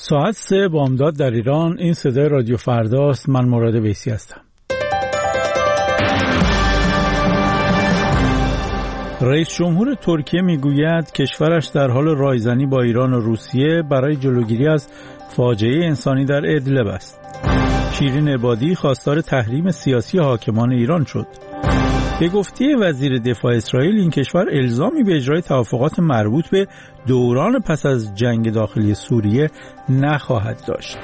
ساعت 3 بامداد در ایران. این صدای رادیو فرداست. من مراد ویسی هستم. رئیس جمهور ترکیه میگوید کشورش در حال رایزنی با ایران و روسیه برای جلوگیری از فاجعه انسانی در ادلب است. شیرین عبادی خواستار تحریم سیاسی حاکمان ایران شد. به گفته وزیر دفاع اسرائیل این کشور الزامی به اجرای توافقات مربوط به دوران پس از جنگ داخلی سوریه نخواهد داشت.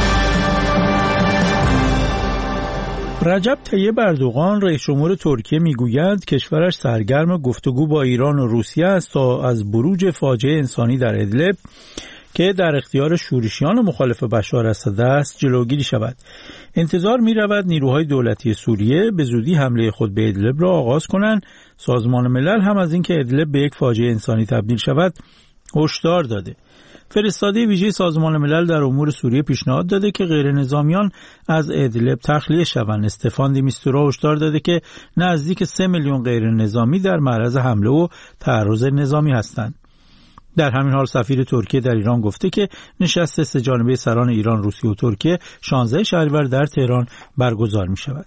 رجب طیب اردوغان رئیس جمهور ترکیه میگوید کشورش سرگرم گفتگو با ایران و روسیه است تا از بروج فاجعه انسانی در ادلب که در اختیار شورشیان مخالف بشار اسد است جلوگیری شود. انتظار می رود نیروهای دولتی سوریه به زودی حمله خود به ادلب را آغاز کنند. سازمان ملل هم از اینکه ادلب به یک فاجعه انسانی تبدیل شود هشدار داده. فرستاده ویژه سازمان ملل در امور سوریه پیشنهاد داده که غیر نظامیان از ادلب تخلیه شوند. استفان دی میستورا هشدار داده که نزدیک 3 میلیون غیر نظامی در معرض حمله و تعرض نظامی هستند. در همین حال سفیر ترکیه در ایران گفته که نشست سه‌جانبه سران ایران، روسیه و ترکیه 16 شهریور در تهران برگزار می شود.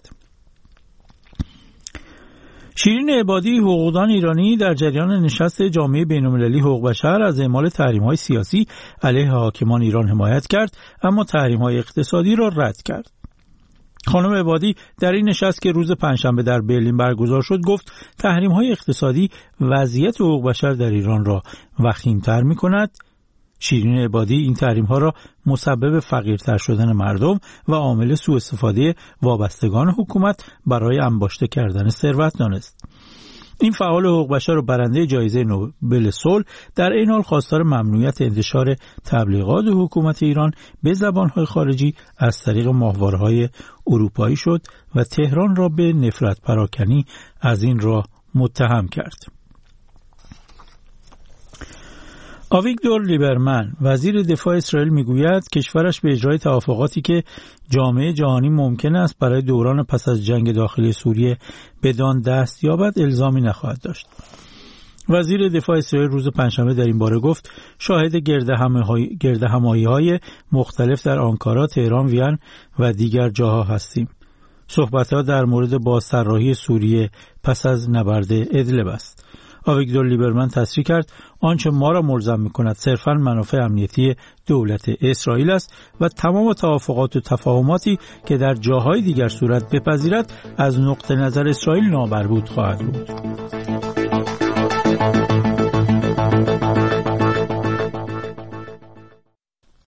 شیرین عبادی حقوقدان ایرانی در جریان نشست جامعه بین‌المللی حقوق بشر از اعمال تحریم‌های سیاسی علیه حاکمان ایران حمایت کرد، اما تحریم‌های اقتصادی را رد کرد. خانم عبادی در این نشست که روز پنجشنبه در برلین برگزار شد گفت تحریم‌های اقتصادی وضعیت حقوق بشر در ایران را وخیم‌تر می‌کند. شیرین عبادی این تحریم‌ها را مسبب فقیرتر شدن مردم و عامل سوء استفاده وابستگان حکومت برای انباشته کردن ثروت دانست. این فعال حقوق بشر و برنده جایزه نوبل صلح در این حال خواستار ممنوعیت انتشار تبلیغات حکومت ایران به زبان‌های خارجی از طریق ماهواره‌های اروپایی شد و تهران را به نفرت پراکنی از این راه متهم کرد. آویگدور لیبرمن وزیر دفاع اسرائیل میگوید کشورش به اجرای توافقاتی که جامعه جهانی ممکن است برای دوران پس از جنگ داخلی سوریه بدان دست یابد الزامی نخواهد داشت. وزیر دفاع اسرائیل روز پنجشنبه در این باره گفت شاهد گردهمایی‌های مختلف در آنکارا، تهران، وین و دیگر جاها هستیم. صحبت‌ها در مورد بازطراحی سوریه پس از نبرد ادلب است. آویگدور لیبرمن تصریح کرد آنچه ما را ملزم می‌کند صرفاً منافع امنیتی دولت اسرائیل است و تمام توافقات و تفاهماتی که در جاهای دیگر صورت بپذیرد از نقطه نظر اسرائیل نامربوط خواهد بود.